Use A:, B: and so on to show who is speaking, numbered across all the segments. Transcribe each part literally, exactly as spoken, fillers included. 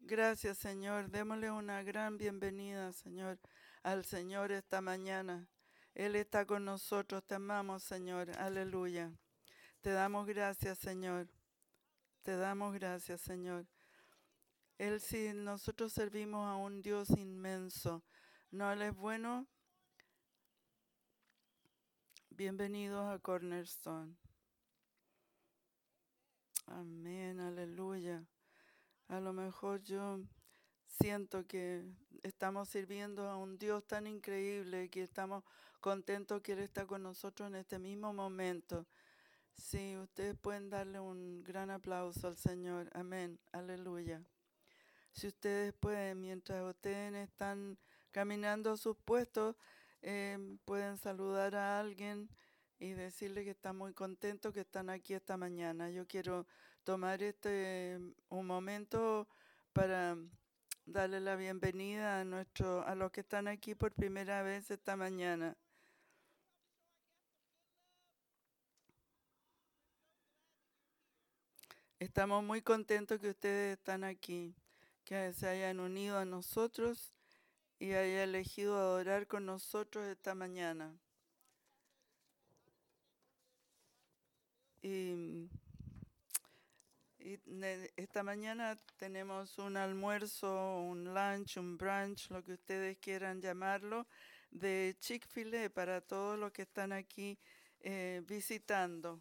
A: Gracias, Señor. Démosle una gran bienvenida, Señor, al Señor esta mañana. Él está con nosotros. Te amamos, Señor. Aleluya. Te damos gracias, Señor. Te damos gracias, Señor. Él sí, nosotros servimos a un Dios inmenso. ¿No Él es bueno? Bienvenidos a Cornerstone. Amén, aleluya. A lo mejor yo siento que estamos sirviendo a un Dios tan increíble que estamos contentos que Él está con nosotros en este mismo momento. Sí, ustedes pueden darle un gran aplauso al Señor. Amén, aleluya. Si ustedes pueden, mientras ustedes están caminando a sus puestos, eh, pueden saludar a alguien y decirle que están muy contentos que están aquí esta mañana. Yo quiero tomar este un momento para darle la bienvenida a nuestro, a los que están aquí por primera vez esta mañana. Estamos muy contentos que ustedes están aquí, que se hayan unido a nosotros y haya elegido adorar con nosotros esta mañana. Y, y ne- esta mañana tenemos un almuerzo, un lunch, un brunch, lo que ustedes quieran llamarlo, de Chick-fil-A para todos los que están aquí eh, visitando.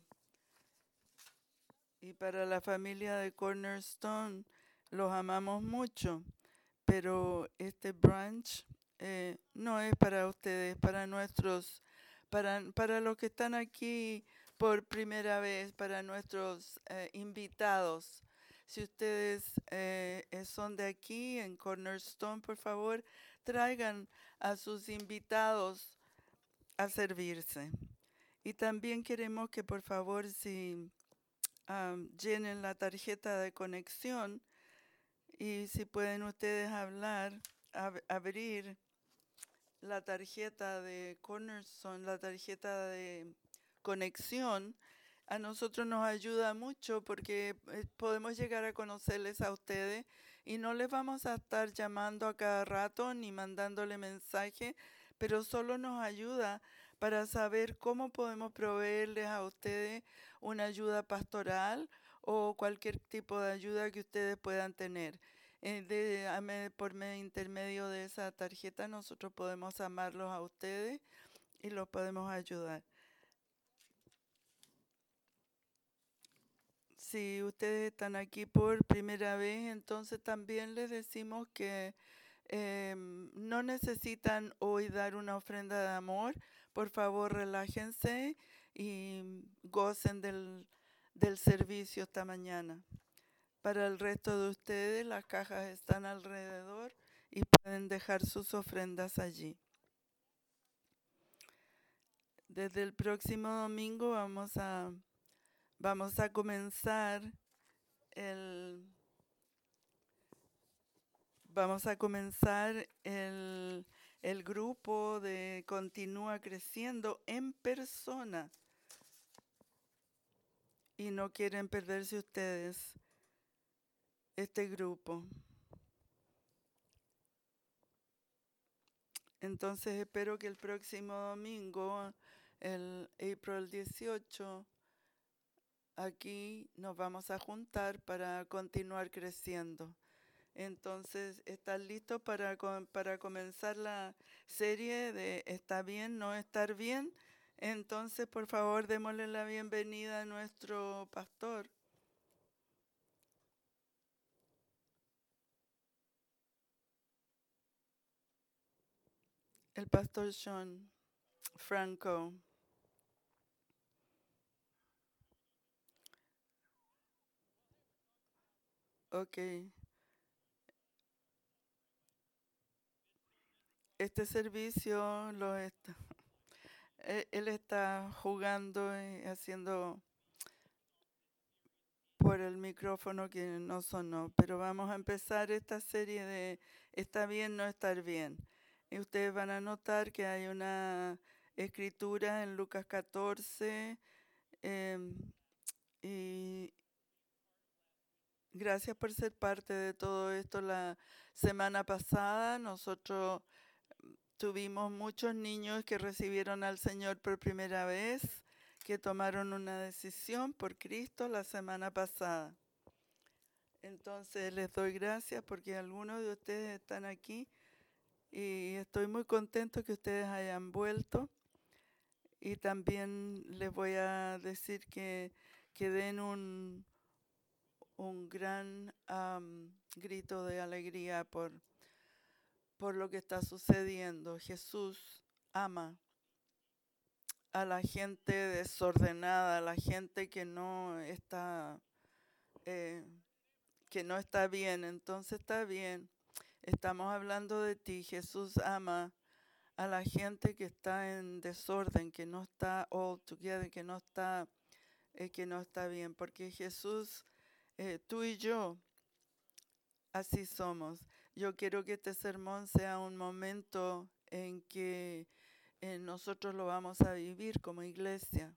A: Y para la familia de Cornerstone, los amamos mucho, pero este brunch eh, no es para ustedes, para nuestros, para, para los que están aquí por primera vez, para nuestros eh, invitados. Si ustedes eh, eh, son de aquí en Cornerstone, por favor, traigan a sus invitados a servirse. Y también queremos que por favor, si um, llenen la tarjeta de conexión y si pueden ustedes hablar, ab abrir la tarjeta de Cornerstone, la tarjeta de conexión, a nosotros nos ayuda mucho porque eh, podemos llegar a conocerles a ustedes y no les vamos a estar llamando a cada rato ni mandándole mensaje, pero solo nos ayuda para saber cómo podemos proveerles a ustedes una ayuda pastoral o cualquier tipo de ayuda que ustedes puedan tener. Eh, de, a me- por medio intermedio de esa tarjeta nosotros podemos amarlos a ustedes y los podemos ayudar. Si ustedes están aquí por primera vez, entonces también les decimos que eh, no necesitan hoy dar una ofrenda de amor. Por favor, relájense y gocen del, del servicio esta mañana. Para el resto de ustedes, las cajas están alrededor y pueden dejar sus ofrendas allí. Desde el próximo domingo vamos a, vamos a comenzar el vamos a comenzar el, el grupo de Continúa Creciendo en persona. Y no quieren perderse ustedes este grupo. Entonces espero que el próximo domingo, el April dieciocho, aquí nos vamos a juntar para continuar creciendo. Entonces, ¿están listos para, para comenzar la serie de ¿Está bien, no estar bien? Entonces, por favor, démosle la bienvenida a nuestro pastor. El pastor Sean Franco. Ok. Este servicio lo está, él, él está jugando y haciendo por el micrófono que no sonó, pero vamos a empezar esta serie de Está bien, no estar bien. Y ustedes van a notar que hay una escritura en Lucas catorce eh, y, Gracias por ser parte de todo esto. La semana pasada nosotros tuvimos muchos niños que recibieron al Señor por primera vez, que tomaron una decisión por Cristo la semana pasada. Entonces les doy gracias porque algunos de ustedes están aquí y estoy muy contento que ustedes hayan vuelto. Y también les voy a decir que, que den un, un gran um, grito de alegría por, por lo que está sucediendo. Jesús ama a la gente desordenada, a la gente que no está, eh, que no está bien. Entonces está bien. Estamos hablando de ti. Jesús ama a la gente que está en desorden, que no está all together, que no está, eh, que no está bien. Porque Jesús, eh, tú y yo, así somos. Yo quiero que este sermón sea un momento en que eh, nosotros lo vamos a vivir como iglesia.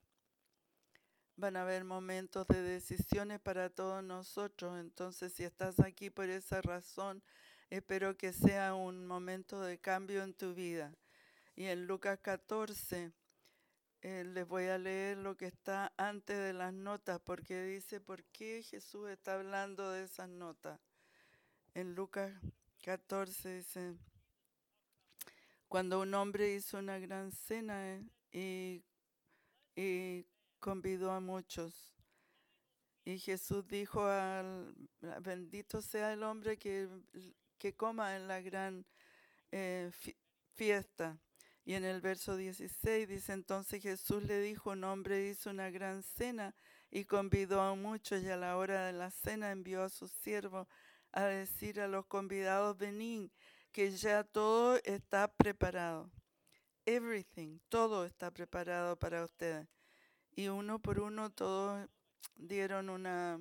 A: Van a haber momentos de decisiones para todos nosotros. Entonces, si estás aquí por esa razón, espero que sea un momento de cambio en tu vida. Y en Lucas catorce, eh, les voy a leer lo que está antes de las notas, porque dice, ¿por qué Jesús está hablando de esas notas? En Lucas catorce dice, cuando un hombre hizo una gran cena eh, y, y convidó a muchos. Y Jesús dijo al, bendito sea el hombre que, que coma en la gran eh, fiesta. Y en el verso dieciséis dice, entonces Jesús le dijo, un hombre hizo una gran cena y convidó a muchos, y a la hora de la cena envió a sus siervos a decir a los convidados, venid, que ya todo está preparado. Everything, todo está preparado para ustedes. Y uno por uno todos dieron una...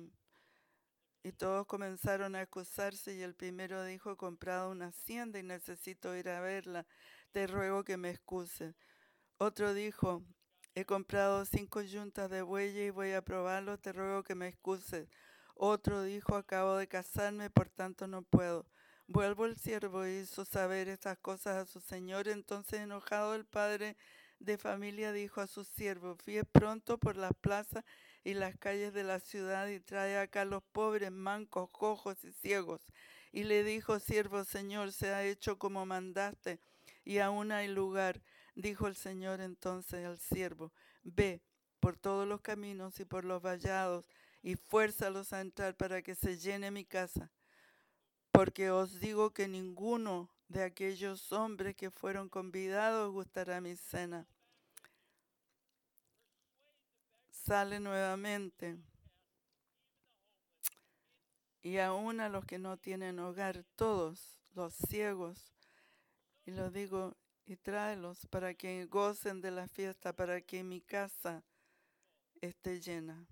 A: Y todos comenzaron a excusarse, y el primero dijo, he comprado una hacienda y necesito ir a verla, te ruego que me excuses. Otro dijo, he comprado cinco yuntas de bueyes y voy a probarlo, te ruego que me excuses. Otro dijo, acabo de casarme, por tanto no puedo. Vuelvo el siervo y hizo saber estas cosas a su señor. Entonces, enojado, el padre de familia dijo a su siervo, fíe pronto por las plazas y las calles de la ciudad y trae acá los pobres, mancos, cojos y ciegos. Y le dijo, siervo, señor, se ha hecho como mandaste, y aún hay lugar. Dijo el Señor entonces al siervo, ve por todos los caminos y por los vallados, y fuérzalos a entrar para que se llene mi casa. Porque os digo que ninguno de aquellos hombres que fueron convidados gustará mi cena. Sale nuevamente. Y aún a los que no tienen hogar, todos los ciegos, y lo digo, y tráelos para que gocen de la fiesta, para que mi casa esté llena.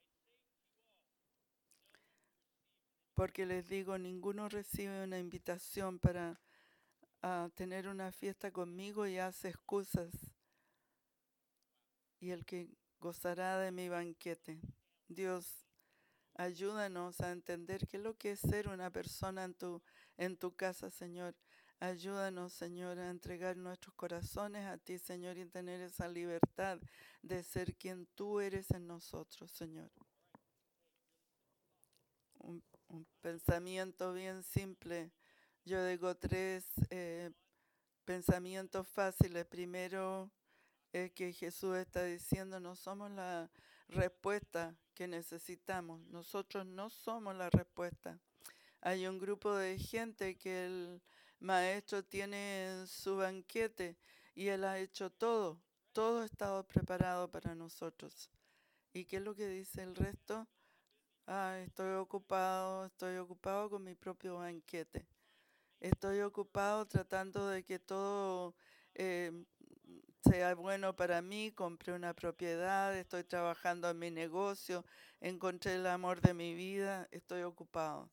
A: Porque les digo, ninguno recibe una invitación para uh, tener una fiesta conmigo y hace excusas. Y el que gozará de mi banquete. Dios, ayúdanos a entender qué es lo que es ser una persona en tu, en tu casa, Señor. Ayúdanos, Señor, a entregar nuestros corazones a ti, Señor, y tener esa libertad de ser quien tú eres en nosotros, Señor. Un, un pensamiento bien simple. Yo digo tres eh, pensamientos fáciles. Primero es que Jesús está diciendo, no somos la respuesta que necesitamos. Nosotros no somos la respuesta. Hay un grupo de gente que el maestro tiene en su banquete y él ha hecho todo. Todo ha estado preparado para nosotros. ¿Y qué es lo que dice el resto? Ah, estoy ocupado, estoy ocupado con mi propio banquete. Estoy ocupado tratando de que todo eh, sea bueno para mí. Compré una propiedad, estoy trabajando en mi negocio, encontré el amor de mi vida, estoy ocupado.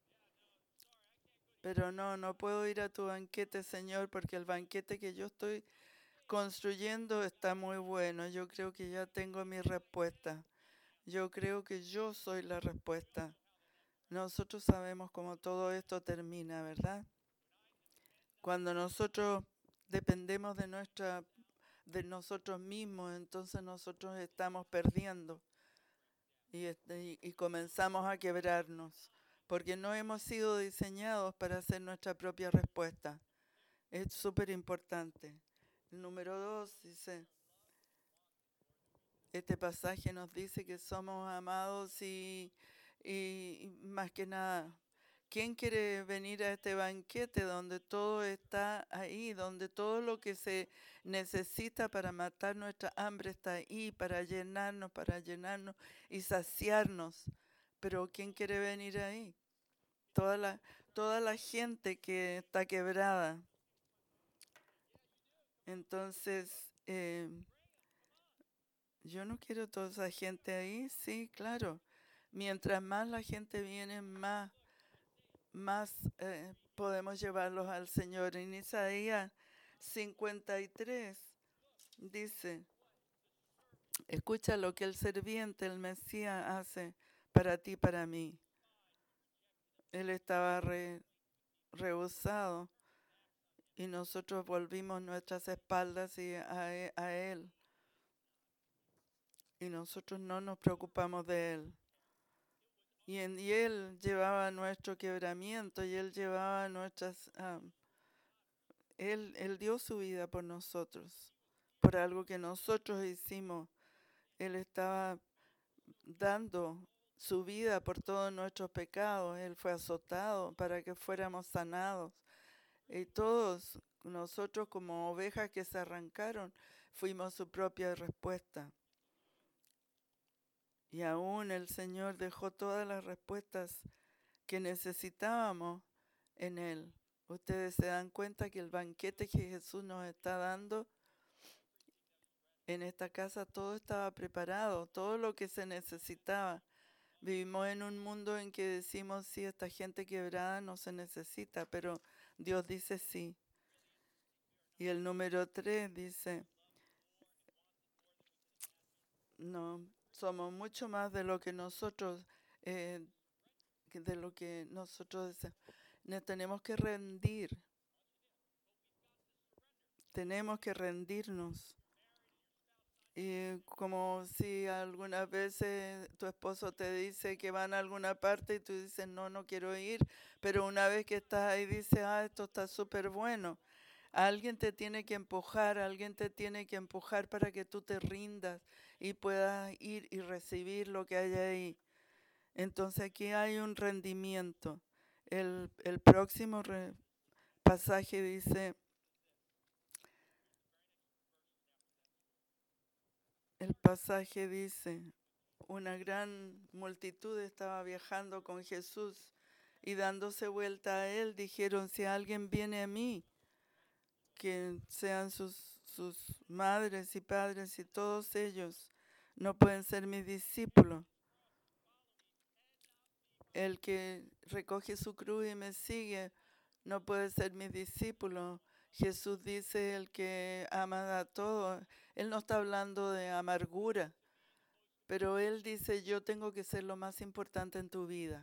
A: Pero no, no puedo ir a tu banquete, Señor, porque el banquete que yo estoy construyendo está muy bueno. Yo creo que ya tengo mi respuesta. Yo creo que yo soy la respuesta. Nosotros sabemos cómo todo esto termina, ¿verdad? Cuando nosotros dependemos de nuestra, de nosotros mismos, entonces nosotros estamos perdiendo y, este, y, y comenzamos a quebrarnos, porque no hemos sido diseñados para hacer nuestra propia respuesta. Es súper importante. El número dos dice, este pasaje nos dice que somos amados y, y, y más que nada, ¿quién quiere venir a este banquete donde todo está ahí, donde todo lo que se necesita para matar nuestra hambre está ahí, para llenarnos, para llenarnos y saciarnos? Pero ¿quién quiere venir ahí? Toda la, toda la gente que está quebrada. Entonces, eh, yo no quiero toda esa gente ahí, sí, claro. Mientras más la gente viene, más, más eh, podemos llevarlos al Señor. En Isaías cincuenta y tres dice, escucha lo que el serviente, el Mesías, hace para ti, para mí. Él estaba re, rehusado y nosotros volvimos nuestras espaldas y a, e- a Él. Y nosotros no nos preocupamos de Él. Y, en, y Él llevaba nuestro quebramiento y Él llevaba nuestras... Um, él, él dio su vida por nosotros, por algo que nosotros hicimos. Él estaba dando su vida por todos nuestros pecados. Él fue azotado para que fuéramos sanados. Y todos nosotros como ovejas que se arrancaron, fuimos su propia respuesta. Y aún el Señor dejó todas las respuestas que necesitábamos en Él. Ustedes se dan cuenta que el banquete que Jesús nos está dando en esta casa, todo estaba preparado, todo lo que se necesitaba. Vivimos en un mundo en que decimos, sí, esta gente quebrada no se necesita, pero Dios dice sí. Y el número tres dice, no, somos mucho más de lo que nosotros, eh, de lo que nosotros nos tenemos que rendir. Tenemos que rendirnos. Y como si algunas veces tu esposo te dice que van a alguna parte y tú dices, no, no quiero ir, pero una vez que estás ahí dices, ah, esto está súper bueno. Alguien te tiene que empujar, alguien te tiene que empujar para que tú te rindas y puedas ir y recibir lo que hay ahí. Entonces aquí hay un rendimiento. El, el próximo re- pasaje dice, el pasaje dice, una gran multitud estaba viajando con Jesús y dándose vuelta a él, dijeron, si alguien viene a mí, que sean sus, sus madres y padres y todos ellos, no pueden ser mis discípulos. El que recoge su cruz y me sigue no puede ser mi discípulo. Jesús dice, el que ama a todo. Él no está hablando de amargura, pero Él dice, yo tengo que ser lo más importante en tu vida.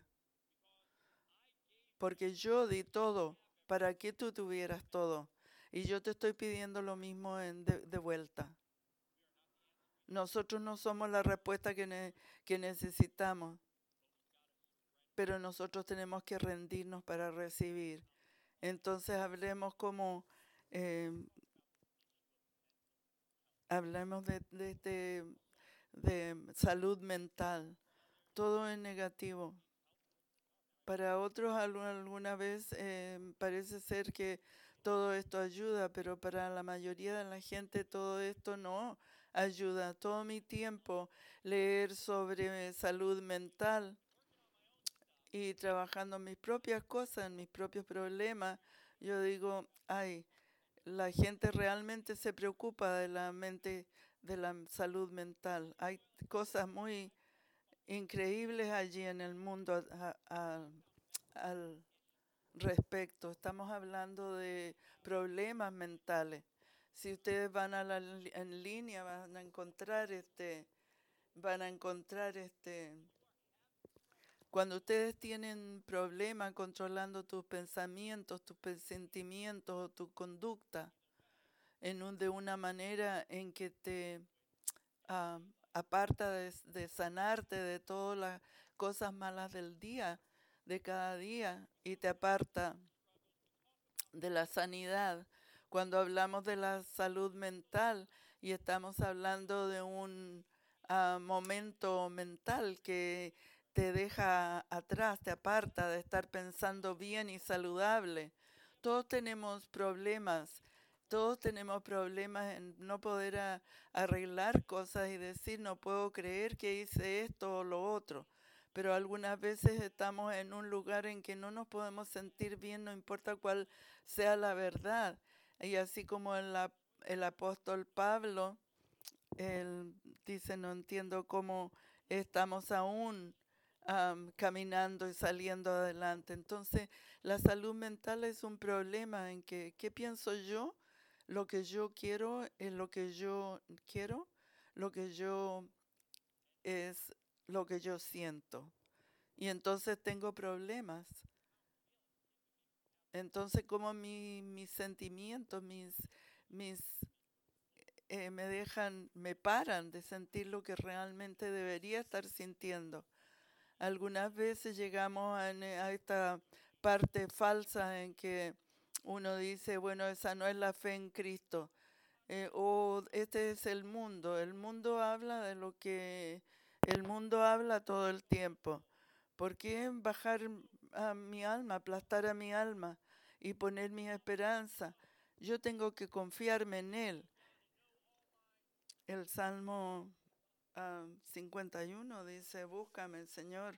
A: Porque yo di todo para que tú tuvieras todo. Y yo te estoy pidiendo lo mismo en de, de vuelta. Nosotros no somos la respuesta que, ne, que necesitamos, pero nosotros tenemos que rendirnos para recibir. Entonces hablemos como, eh, hablemos de, de, de, de salud mental. Todo es negativo. Para otros alguna vez eh, parece ser que todo esto ayuda, pero para la mayoría de la gente todo esto no ayuda. Todo mi tiempo leer sobre salud mental y trabajando en mis propias cosas, en mis propios problemas, yo digo, ay, la gente realmente se preocupa de la mente, de la salud mental. Hay cosas muy increíbles allí en el mundo a, a, al respecto. Estamos hablando de problemas mentales. Si ustedes van a la en línea van a encontrar este van a encontrar este Cuando ustedes tienen problemas controlando tus pensamientos, tus sentimientos o tu conducta, en un, de una manera en que te uh, aparta de, de sanarte de todas las cosas malas del día, de cada día, y te aparta de la sanidad. Cuando hablamos de la salud mental y estamos hablando de un uh, momento mental que te deja atrás, te aparta de estar pensando bien y saludable. Todos tenemos problemas, todos tenemos problemas en no poder a, arreglar cosas y decir no puedo creer que hice esto o lo otro. Pero algunas veces estamos en un lugar en que no nos podemos sentir bien, no importa cuál sea la verdad. Y así como el, el apóstol Pablo, él dice, no entiendo cómo estamos aún um, caminando y saliendo adelante. Entonces, la salud mental es un problema en que, ¿qué pienso yo? Lo que yo quiero es lo que yo quiero, lo que yo es lo que yo siento. Y entonces tengo problemas. Entonces, como mi, mis sentimientos, mis, mis eh, me dejan, me paran de sentir lo que realmente debería estar sintiendo. Algunas veces llegamos a, a esta parte falsa en que uno dice, bueno, esa no es la fe en Cristo. Eh, o este es el mundo. El mundo habla de lo que el mundo habla todo el tiempo. ¿Por qué bajar a mi alma, aplastar a mi alma y poner mi esperanza? Yo tengo que confiarme en Él. El Salmo uh, cincuenta y uno dice, búscame, Señor,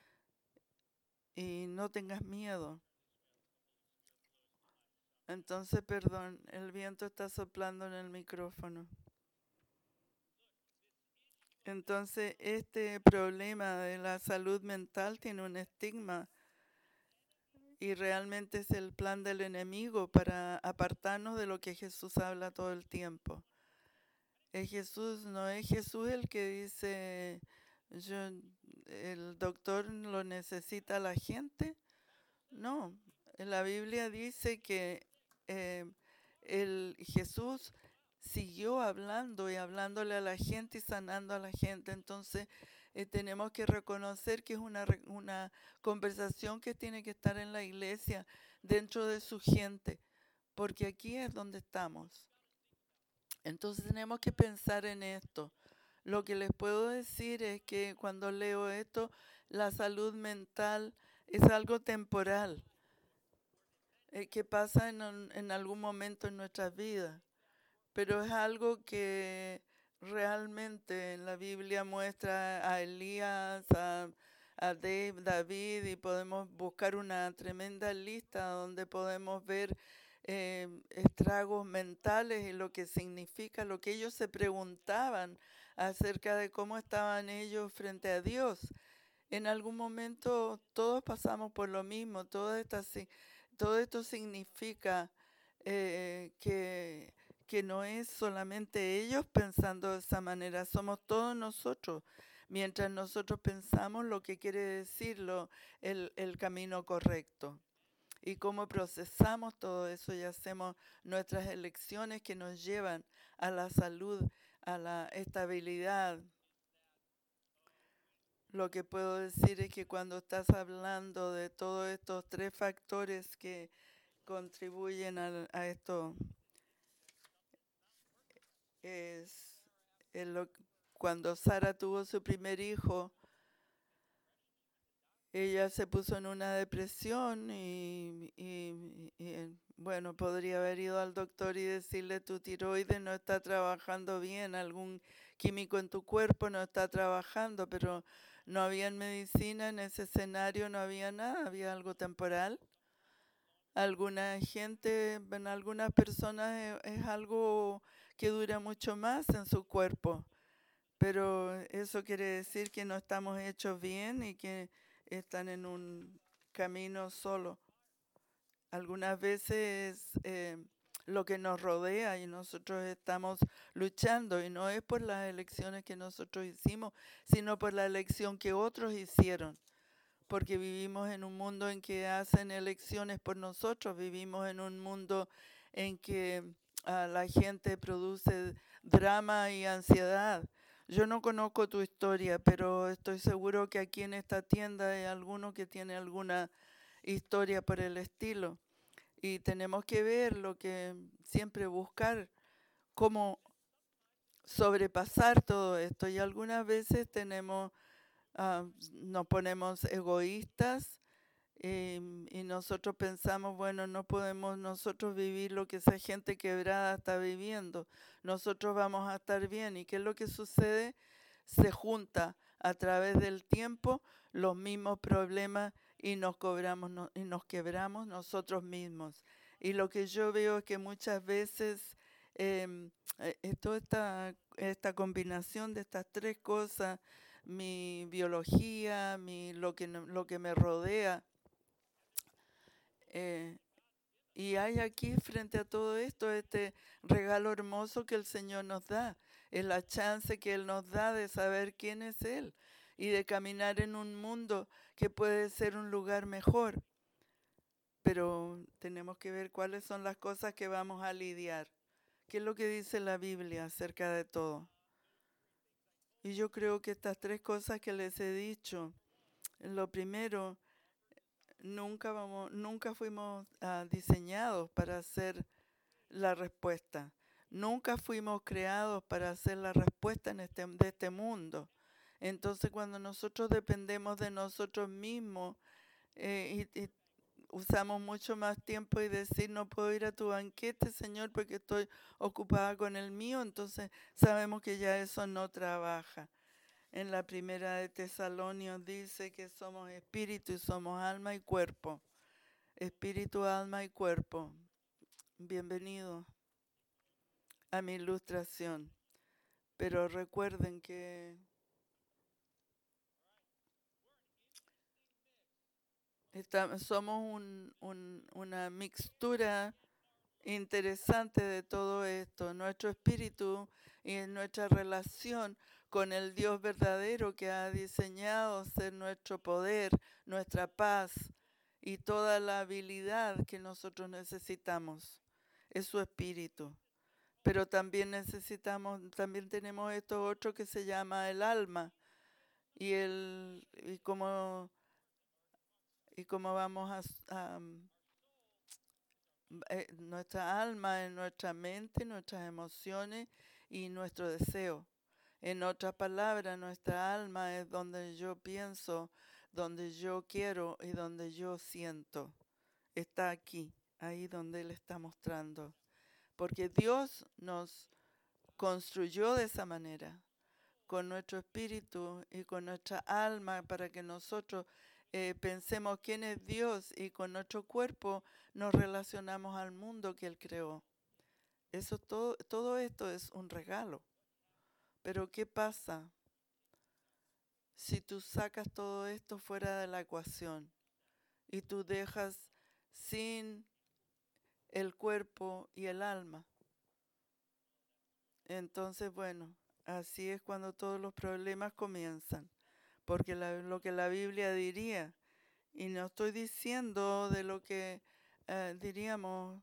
A: y no tengas miedo. Entonces, perdón, el viento está soplando en el micrófono. Entonces, este problema de la salud mental tiene un estigma y realmente es el plan del enemigo para apartarnos de lo que Jesús habla todo el tiempo. Es Jesús, no es Jesús el que dice, yo, el doctor lo necesita la gente. No, la Biblia dice que eh, el Jesús siguió hablando y hablándole a la gente y sanando a la gente. Entonces eh, tenemos que reconocer que es una, una conversación que tiene que estar en la iglesia dentro de su gente, porque aquí es donde estamos. Entonces tenemos que pensar en esto. Lo que les puedo decir es que cuando leo esto, la salud mental es algo temporal, eh, que pasa en, un, en algún momento en nuestras vidas, pero es algo que realmente en la Biblia muestra a Elías, a, a Dave, David, y podemos buscar una tremenda lista donde podemos ver eh, estragos mentales y lo que significa, lo que ellos se preguntaban acerca de cómo estaban ellos frente a Dios. En algún momento todos pasamos por lo mismo, todo, esta, todo esto significa eh, que, que no es solamente ellos pensando de esa manera, somos todos nosotros. Mientras nosotros pensamos lo que quiere decirlo, el, el camino correcto. Y cómo procesamos todo eso y hacemos nuestras elecciones que nos llevan a la salud, a la estabilidad. Lo que puedo decir es que cuando estás hablando de todos estos tres factores que contribuyen a, a esto, es el, cuando Sara tuvo su primer hijo, ella se puso en una depresión y, y, y bueno, podría haber ido al doctor y decirle tu tiroides no está trabajando bien, algún químico en tu cuerpo no está trabajando, pero no había medicina en ese escenario, no había nada, había algo temporal. Alguna gente, en algunas personas es, es algo que dura mucho más en su cuerpo, pero eso quiere decir que no estamos hechos bien y que están en un camino solo. Algunas veces eh, lo que nos rodea y nosotros estamos luchando y no es por las elecciones que nosotros hicimos, sino por la elección que otros hicieron. porque vivimos en un mundo en que hacen elecciones por nosotros, vivimos en un mundo en que uh, la gente produce drama y ansiedad. Yo no conozco tu historia, pero estoy seguro que aquí en esta tienda hay alguno que tiene alguna historia por el estilo. Y tenemos que ver lo que siempre buscar, cómo sobrepasar todo esto. Y algunas veces tenemos, uh, nos ponemos egoístas y, y nosotros pensamos, bueno, no podemos nosotros vivir lo que esa gente quebrada está viviendo. Nosotros vamos a estar bien. ¿Y qué es lo que sucede? Se junta a través del tiempo los mismos problemas y nos cobramos no, y nos quebramos nosotros mismos. Y lo que yo veo es que muchas veces eh, eh, toda esta, esta combinación de estas tres cosas, mi biología, mi, lo, que, lo que me rodea, eh, y hay aquí frente a todo esto este regalo hermoso que el Señor nos da. Es la chance que Él nos da de saber quién es Él y de caminar en un mundo que puede ser un lugar mejor. Pero tenemos que ver cuáles son las cosas que vamos a lidiar. ¿Qué es lo que dice la Biblia acerca de todo? Y yo creo que estas tres cosas que les he dicho, lo primero, nunca vamos, nunca fuimos uh, diseñados para ser la respuesta. Nunca fuimos creados para hacer la respuesta en este, de este mundo. Entonces, cuando nosotros dependemos de nosotros mismos eh, y, y usamos mucho más tiempo y decir, no puedo ir a tu banquete, Señor, porque estoy ocupada con el mío, entonces sabemos que ya eso no trabaja. En la primera de Tesalonios dice que somos espíritu y somos alma y cuerpo. Espíritu, alma y cuerpo. Bienvenido a mi ilustración. Pero recuerden que está, somos un, un, una mixtura interesante de todo esto. Nuestro espíritu y nuestra relación con el Dios verdadero que ha diseñado ser nuestro poder, nuestra paz y toda la habilidad que nosotros necesitamos. Es su espíritu. Pero también necesitamos, también tenemos esto otro que se llama el alma. Y, el, y, como, y como vamos a, a eh, nuestra alma es nuestra mente, nuestras emociones y nuestro deseo. En otras palabras, nuestra alma es donde yo pienso, donde yo quiero y donde yo siento. Está aquí, ahí donde Él está mostrando. Porque Dios nos construyó de esa manera, con nuestro espíritu y con nuestra alma, para que nosotros eh, pensemos quién es Dios y con nuestro cuerpo nos relacionamos al mundo que Él creó. Eso todo, todo esto es un regalo. Pero ¿qué pasa si tú sacas todo esto fuera de la ecuación y tú dejas sin el cuerpo y el alma? Entonces, bueno, así es cuando todos los problemas comienzan, porque la, lo que la Biblia diría, y no estoy diciendo de lo que eh, diríamos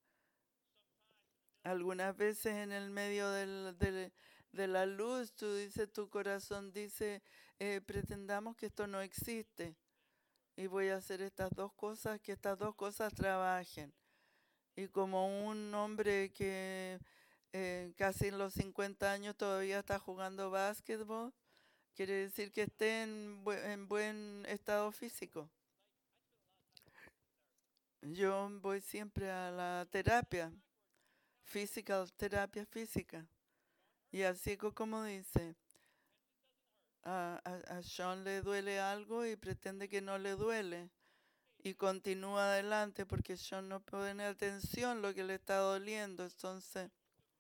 A: algunas veces en el medio del, del, de la luz, tú dices, tu corazón dice, eh, pretendamos que esto no existe, y voy a hacer estas dos cosas, que estas dos cosas trabajen. Y como un hombre que eh, casi en los cincuenta años todavía está jugando básquetbol, quiere decir que esté en, bu en buen estado físico. Yo voy siempre a la terapia, física, terapia física. Y así como dice, a, a, a Sean le duele algo y pretende que no le duele. Y continúa adelante porque Sean no pone atención lo que le está doliendo. Entonces,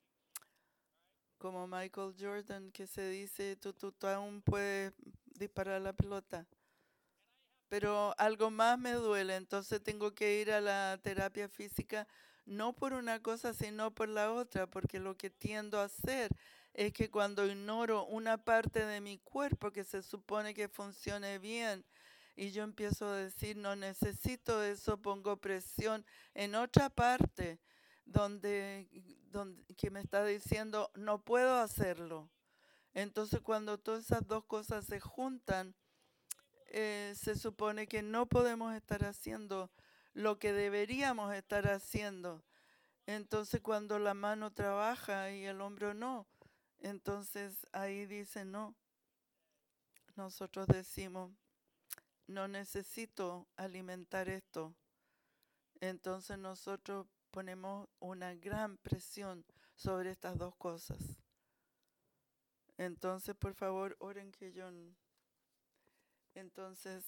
A: como Michael Jordan, que se dice, tú, tú, tú aún puedes disparar la pelota. Pero algo más me duele, entonces tengo que ir a la terapia física, no por una cosa, sino por la otra, porque lo que tiendo a hacer es que cuando ignoro una parte de mi cuerpo que se supone que funcione bien y yo empiezo a decir, no necesito eso, pongo presión en otra parte donde, donde que me está diciendo, no puedo hacerlo. Entonces cuando todas esas dos cosas se juntan, eh, se supone que no podemos estar haciendo lo que deberíamos estar haciendo. Entonces cuando la mano trabaja y el hombro no, entonces ahí dice no. Nosotros decimos, no necesito alimentar esto. Entonces nosotros ponemos una gran presión sobre estas dos cosas. Entonces, por favor, oren que yo... Entonces,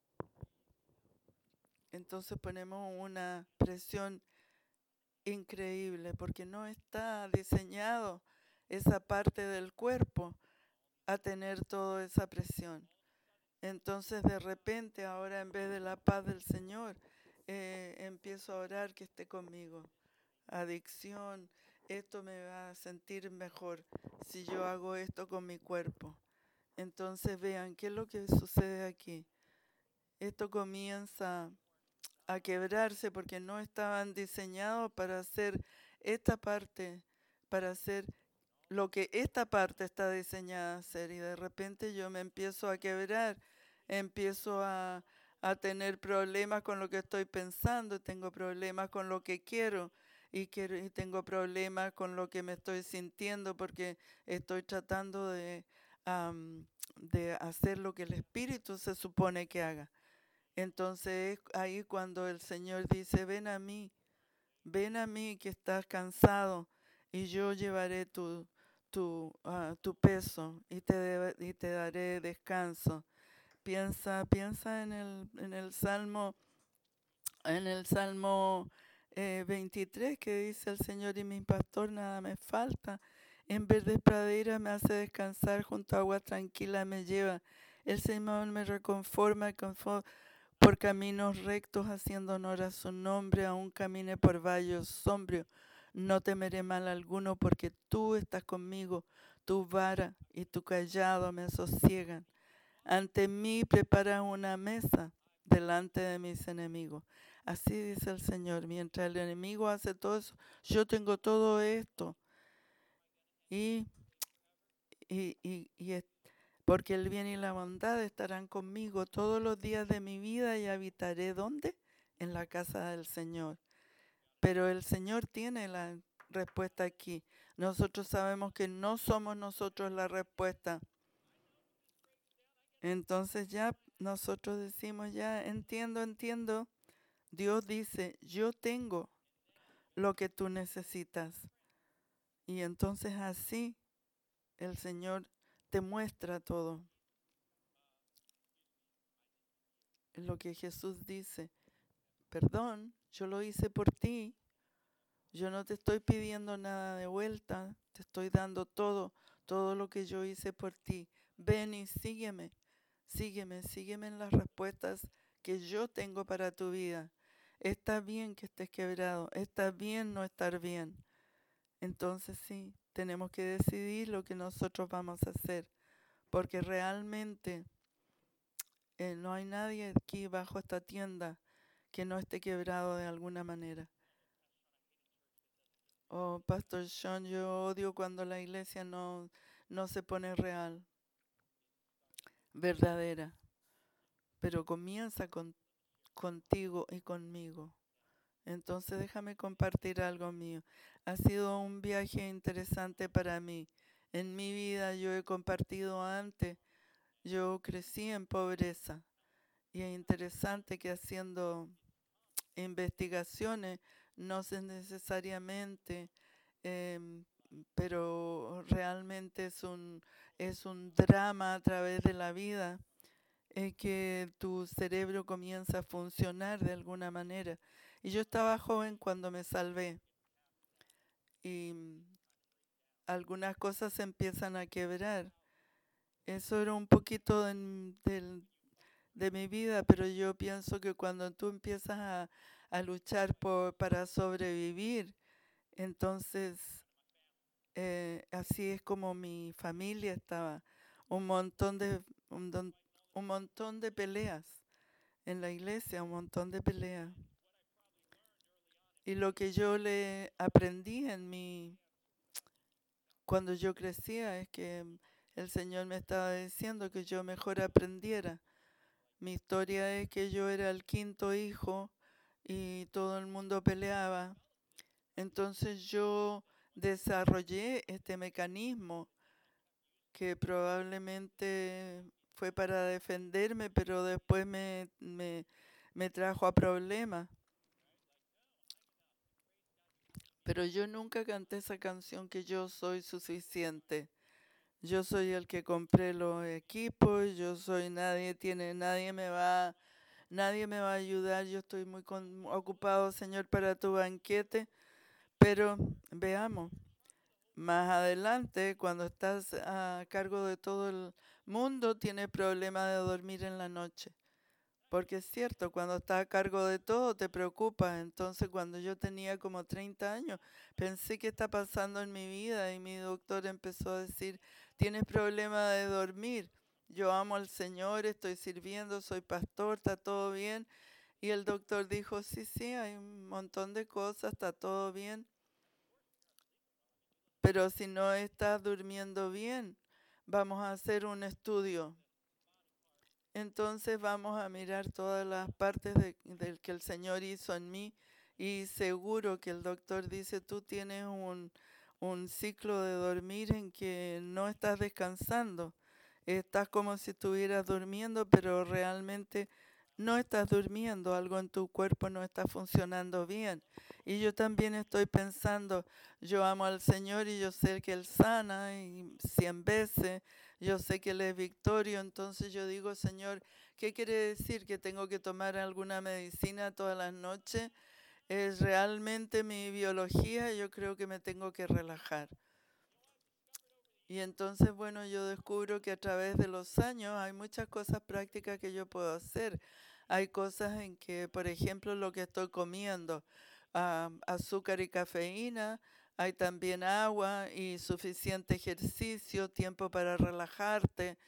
A: entonces ponemos una presión increíble porque no está diseñado esa parte del cuerpo a tener toda esa presión. Entonces de repente ahora en vez de la paz del Señor eh, empiezo a orar que esté conmigo. Adicción, esto me va a sentir mejor si yo hago esto con mi cuerpo. Entonces vean qué es lo que sucede aquí. Esto comienza a quebrarse porque no estaban diseñados para hacer esta parte, para hacer lo que esta parte está diseñada a hacer. Y de repente yo me empiezo a quebrar, empiezo a, a tener problemas con lo que estoy pensando, tengo problemas con lo que quiero y, quiero, y tengo problemas con lo que me estoy sintiendo porque estoy tratando de, um, de hacer lo que el Espíritu se supone que haga. Entonces ahí cuando el Señor dice, ven a mí, ven a mí que estás cansado y yo llevaré tu, tu, uh, tu peso y te, de, y te daré descanso. Piensa, piensa en el, en el Salmo, en el Salmo eh, veintitrés que dice el Señor y mi pastor nada me falta. En verdes praderas me hace descansar, junto a agua tranquila me lleva. El Señor me reconforma, conforma por caminos rectos, haciendo honor a su nombre, aún camine por valles sombríos. No temeré mal alguno, porque tú estás conmigo, tu vara y tu cayado me sosiegan. Ante mí prepara una mesa delante de mis enemigos. Así dice el Señor, mientras el enemigo hace todo eso, yo tengo todo esto. Y, y, y, y porque el bien y la bondad estarán conmigo todos los días de mi vida y habitaré, ¿dónde? En la casa del Señor. Pero el Señor tiene la respuesta aquí. Nosotros sabemos que no somos nosotros la respuesta. Entonces ya nosotros decimos, ya entiendo, entiendo. Dios dice, yo tengo lo que tú necesitas. Y entonces así el Señor te muestra todo. Lo que Jesús dice, perdón, yo lo hice por ti, yo no te estoy pidiendo nada de vuelta, te estoy dando todo, todo lo que yo hice por ti. Ven y sígueme, sígueme, sígueme en las respuestas que yo tengo para tu vida. Está bien que estés quebrado, está bien no estar bien. Entonces sí, tenemos que decidir lo que nosotros vamos a hacer, porque realmente eh, no hay nadie aquí bajo esta tienda que no esté quebrado de alguna manera. Oh, Pastor Sean, yo odio cuando la iglesia no, no se pone real, verdadera, pero comienza con, contigo y conmigo. Entonces déjame compartir algo mío. Ha sido un viaje interesante para mí. En mi vida yo he compartido antes, yo crecí en pobreza y es interesante que haciendo investigaciones, no sé necesariamente, eh, pero realmente es un, es un drama a través de la vida, es que tu cerebro comienza a funcionar de alguna manera. Y yo estaba joven cuando me salvé y algunas cosas se empiezan a quebrar. Eso era un poquito de, de, de mi vida, pero yo pienso que cuando tú empiezas a, a luchar por, para sobrevivir, entonces eh, así es como mi familia estaba, un montón de, un, don, un montón de peleas, en la iglesia, un montón de peleas. Y lo que yo le aprendí en mi, cuando yo crecía, es que el Señor me estaba diciendo que yo mejor aprendiera. Mi historia es que yo era el quinto hijo y todo el mundo peleaba. Entonces yo desarrollé este mecanismo que probablemente fue para defenderme, pero después me, me, me trajo a problemas. Pero yo nunca canté esa canción que yo soy suficiente. Yo soy el que compré los equipos, yo soy nadie tiene, nadie me va, nadie me va a ayudar, yo estoy muy con, ocupado, Señor, para tu banquete. Pero veamos, más adelante, cuando estás a cargo de todo el mundo, tienes problema de dormir en la noche. Porque es cierto, cuando estás a cargo de todo te preocupas. Entonces, cuando yo tenía como treinta años, pensé qué está pasando en mi vida y mi doctor empezó a decir, tienes problema de dormir. Yo amo al Señor, estoy sirviendo, soy pastor, está todo bien. Y el doctor dijo, sí, sí, hay un montón de cosas, está todo bien. Pero si no estás durmiendo bien, vamos a hacer un estudio. Entonces vamos a mirar todas las partes de, del que el Señor hizo en mí y seguro que el doctor dice, tú tienes un, un ciclo de dormir en que no estás descansando. Estás como si estuvieras durmiendo, pero realmente no estás durmiendo, algo en tu cuerpo no está funcionando bien. Y yo también estoy pensando, yo amo al Señor y yo sé que Él sana y cien veces, yo sé que Él es victorio, entonces yo digo, Señor, ¿qué quiere decir? ¿Que tengo que tomar alguna medicina todas las noches? Es realmente mi biología, yo creo que me tengo que relajar. Y entonces, bueno, yo descubro que a través de los años hay muchas cosas prácticas que yo puedo hacer. Hay cosas en que, por ejemplo, lo que estoy comiendo, ah, azúcar y cafeína, hay también agua y suficiente ejercicio, tiempo para relajarte,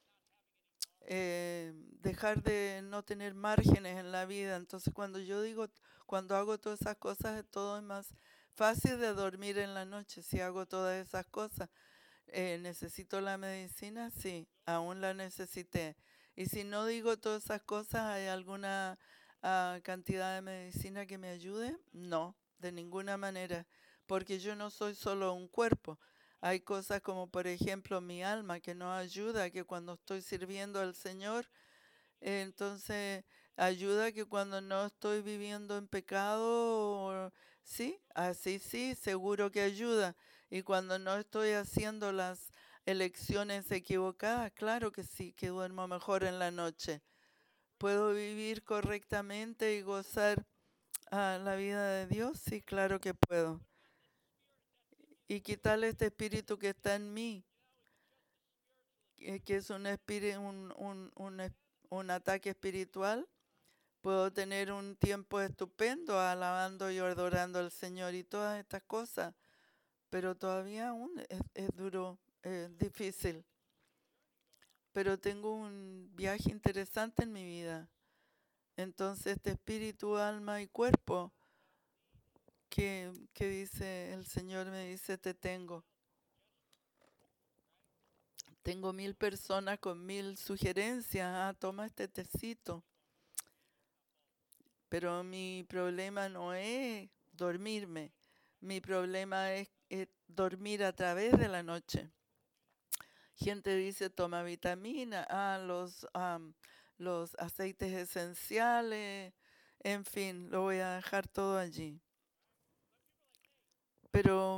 A: eh, dejar de no tener márgenes en la vida. Entonces, cuando yo digo, cuando hago todas esas cosas, todo es más fácil de dormir en la noche si hago todas esas cosas. Eh, ¿necesito la medicina? Sí, aún la necesité. Y si no digo todas esas cosas, ¿hay alguna uh, cantidad de medicina que me ayude? No, de ninguna manera, porque yo no soy solo un cuerpo. Hay cosas como, por ejemplo, mi alma que nos ayuda, que cuando estoy sirviendo al Señor, eh, entonces ayuda que cuando no estoy viviendo en pecado, sí, así sí, seguro que ayuda. Y cuando no estoy haciendo las elecciones equivocadas, claro que sí, que duermo mejor en la noche. ¿Puedo vivir correctamente y gozar ah, la vida de Dios? Sí, claro que puedo. Y quitarle este espíritu que está en mí, que, que es un, espíritu, un, un, un, un ataque espiritual. Puedo tener un tiempo estupendo alabando y adorando al Señor y todas estas cosas, pero todavía aún es, es duro, es difícil. Pero tengo un viaje interesante en mi vida. Entonces, este espíritu, alma y cuerpo que, que dice el Señor, me dice, te tengo. Tengo mil personas con mil sugerencias. Ah, toma este tecito. Pero mi problema no es dormirme. Mi problema es, es dormir a través de la noche. Gente dice toma vitamina, ah, los, um, los aceites esenciales, en fin, lo voy a dejar todo allí. Pero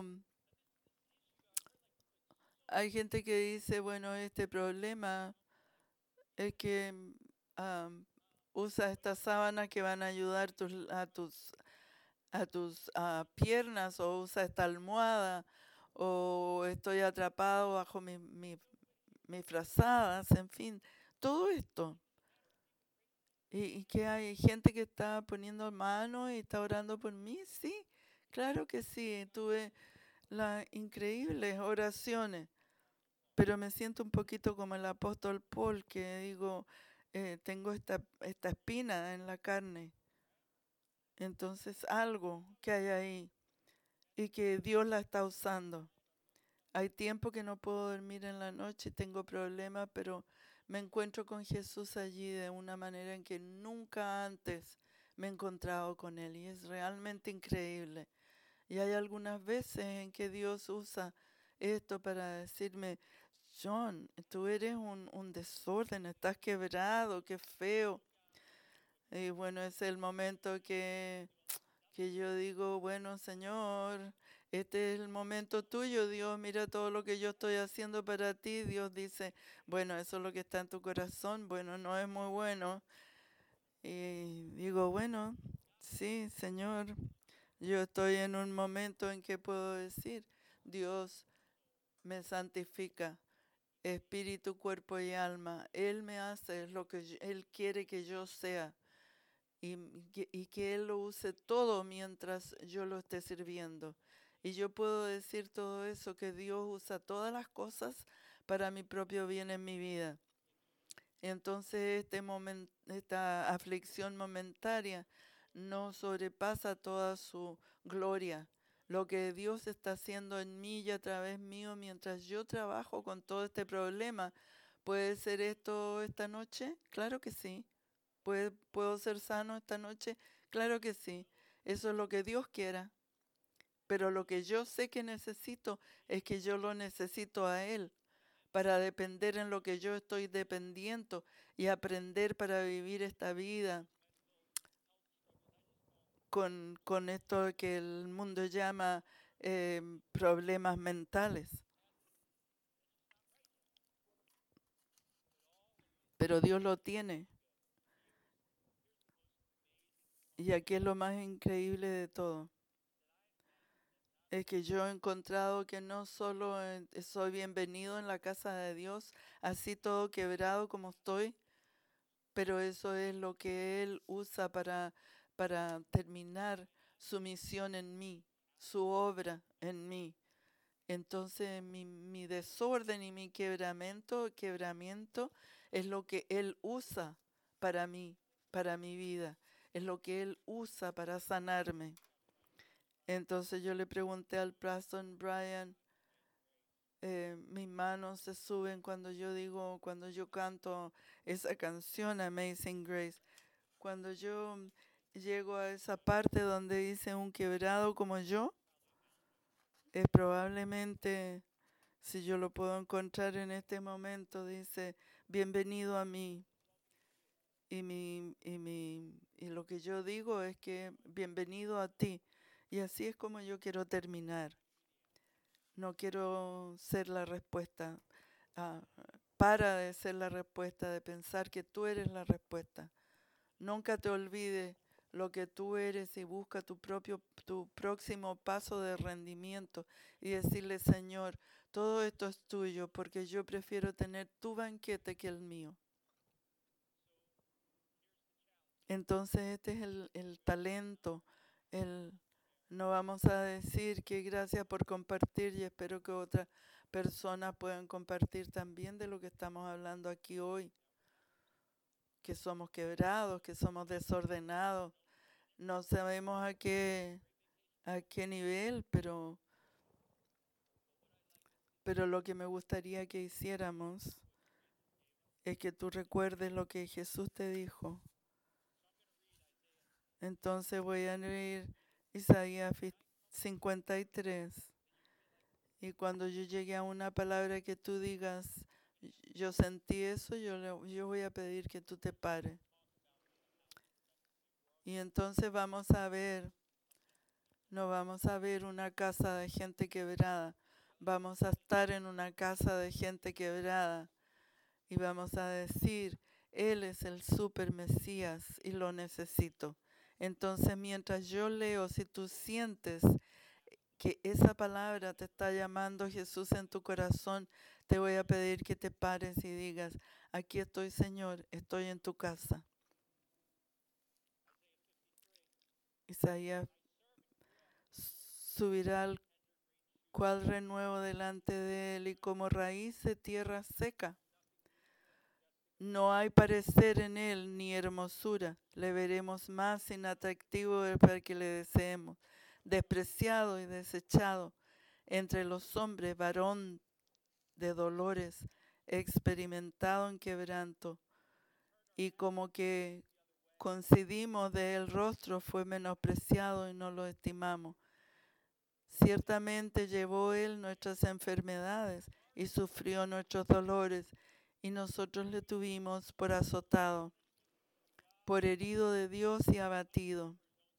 A: hay gente que dice, bueno, este problema es que um, usa estas sábanas que van a ayudar tus, a tus, a tus uh, piernas, o usa esta almohada, o estoy atrapado bajo mi, mi, mis frazadas, en fin, todo esto. Y, y que hay gente que está poniendo manos y está orando por mí, sí, claro que sí, tuve las increíbles oraciones, pero me siento un poquito como el apóstol Paul, que digo, eh, tengo esta, esta espina en la carne. Entonces algo que hay ahí y que Dios la está usando. Hay tiempo que no puedo dormir en la noche, tengo problemas, pero me encuentro con Jesús allí de una manera en que nunca antes me he encontrado con Él y es realmente increíble. Y hay algunas veces en que Dios usa esto para decirme, John, tú eres un, un desorden, estás quebrado, qué feo. Y bueno, es el momento que, que yo digo, bueno, Señor, este es el momento tuyo, Dios, mira todo lo que yo estoy haciendo para ti. Dios dice, bueno, eso es lo que está en tu corazón, bueno, no es muy bueno. Y digo, bueno, sí, Señor, yo estoy en un momento en que puedo decir, Dios me santifica, espíritu, cuerpo y alma. Él me hace lo que yo- Él quiere que yo sea. Y, que- y que Él lo use todo mientras yo lo esté sirviendo. Y yo puedo decir todo eso, que Dios usa todas las cosas para mi propio bien en mi vida. Entonces este momen- esta aflicción momentaria no sobrepasa toda su gloria. Lo que Dios está haciendo en mí y a través mío mientras yo trabajo con todo este problema. ¿Puede ser esto esta noche? Claro que sí. ¿Puede- ¿Puedo ser sano esta noche? Claro que sí. Eso es lo que Dios quiera. Pero lo que yo sé que necesito es que yo lo necesito a Él para depender en lo que yo estoy dependiendo y aprender para vivir esta vida con, con esto que el mundo llama eh, problemas mentales. Pero Dios lo tiene. Y aquí es lo más increíble de todo. Es que yo he encontrado que no solo en- soy bienvenido en la casa de Dios, así todo quebrado como estoy, pero eso es lo que Él usa para, para terminar su misión en mí, su obra en mí. Entonces mi, mi desorden y mi quebramiento, quebramiento es lo que Él usa para mí, para mi vida, es lo que Él usa para sanarme. Entonces yo le pregunté al pastor Brian, eh, mis manos se suben cuando yo digo, cuando yo canto esa canción Amazing Grace. Cuando yo llego a esa parte donde dice un quebrado como yo, es probablemente, si yo lo puedo encontrar en este momento, dice, bienvenido a mí. Y, mi, y, mi, y lo que yo digo es que bienvenido a ti. Y así es como yo quiero terminar. No quiero ser la respuesta. Ah, para de ser la respuesta, de pensar que tú eres la respuesta. Nunca te olvides lo que tú eres y busca tu propio, tu próximo paso de rendimiento y decirle, Señor, todo esto es tuyo porque yo prefiero tener tu banquete que el mío. Entonces este es el, el talento, el, no vamos a decir que gracias por compartir y espero que otras personas puedan compartir también de lo que estamos hablando aquí hoy, que somos quebrados, que somos desordenados, no sabemos a qué, a qué nivel, pero, pero lo que me gustaría que hiciéramos es que tú recuerdes lo que Jesús te dijo. Entonces voy a leer Isaías cincuenta y tres. Y cuando yo llegue a una palabra que tú digas, yo sentí eso, yo, le, yo voy a pedir que tú te pares. Y entonces vamos a ver, no vamos a ver una casa de gente quebrada, vamos a estar en una casa de gente quebrada y vamos a decir, Él es el super Mesías y lo necesito. Entonces mientras yo leo, si tú sientes que esa palabra te está llamando Jesús en tu corazón, te voy a pedir que te pares y digas, aquí estoy Señor, estoy en tu casa. Isaías subirá al cual renuevo delante de él y como raíz de tierra seca. No hay parecer en él ni hermosura. Le veremos más inatractivo para que le deseemos. Despreciado y desechado entre los hombres, varón de dolores, experimentado en quebranto. Y como que coincidimos de el rostro, fue menospreciado y no lo estimamos. Ciertamente llevó él nuestras enfermedades y sufrió nuestros dolores, y nosotros le tuvimos por azotado, por herido de Dios y abatido.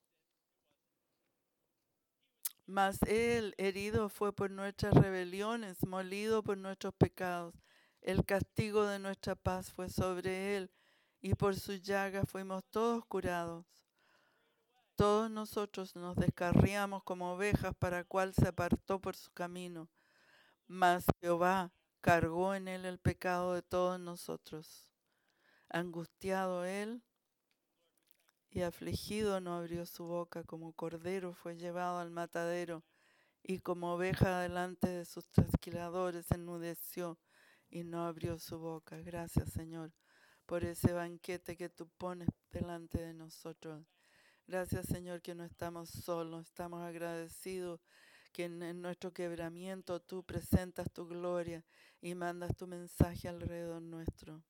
A: Mas él herido fue por nuestras rebeliones, molido por nuestros pecados. El castigo de nuestra paz fue sobre él, y por su llaga fuimos todos curados. Todos nosotros nos descarriamos como ovejas, para cual se apartó por su camino. Mas Jehová cargó en él el pecado de todos nosotros. Angustiado él y afligido, no abrió su boca. Como cordero fue llevado al matadero, y como oveja delante de sus trasquiladores enmudeció y no abrió su boca. Gracias, Señor, por ese banquete que tú pones delante de nosotros. Gracias, Señor, que no estamos solos, estamos agradecidos que en, en nuestro quebramiento tú presentas tu gloria y mandas tu mensaje alrededor nuestro.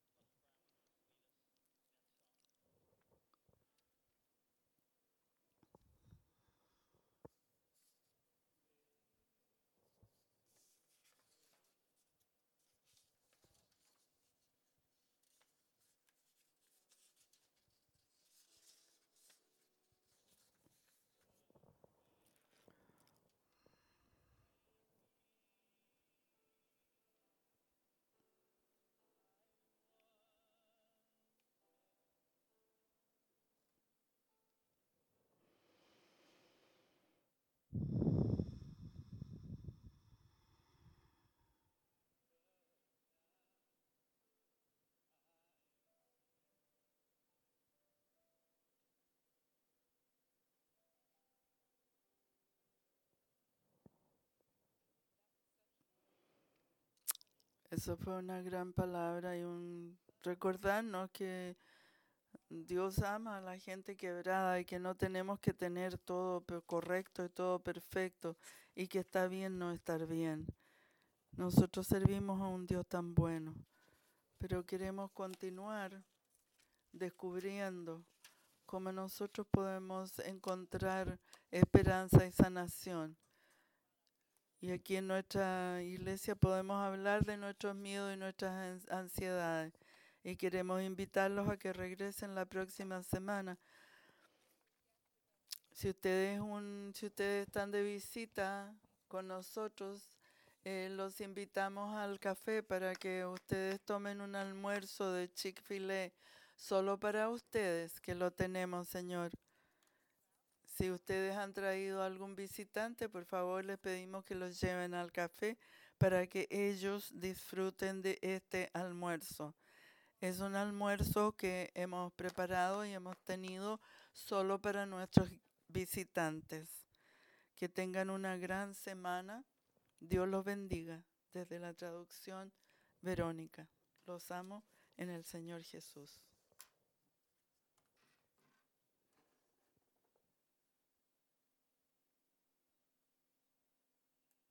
A: Eso fue una gran palabra y un recordarnos que Dios ama a la gente quebrada y que no tenemos que tener todo correcto y todo perfecto y que está bien no estar bien. Nosotros servimos a un Dios tan bueno, pero queremos continuar descubriendo cómo nosotros podemos encontrar esperanza y sanación. Y aquí en nuestra iglesia podemos hablar de nuestros miedos y nuestras ansiedades. Y queremos invitarlos a que regresen la próxima semana. Si ustedes, un, si ustedes están de visita con nosotros, eh, los invitamos al café para que ustedes tomen un almuerzo de Chick-fil-A solo para ustedes, que lo tenemos, Señor. Si ustedes han traído algún visitante, por favor les pedimos que los lleven al café para que ellos disfruten de este almuerzo. Es un almuerzo que hemos preparado y hemos tenido solo para nuestros visitantes. Que tengan una gran semana. Dios los bendiga. Desde la traducción Verónica. Los amo en el Señor Jesús.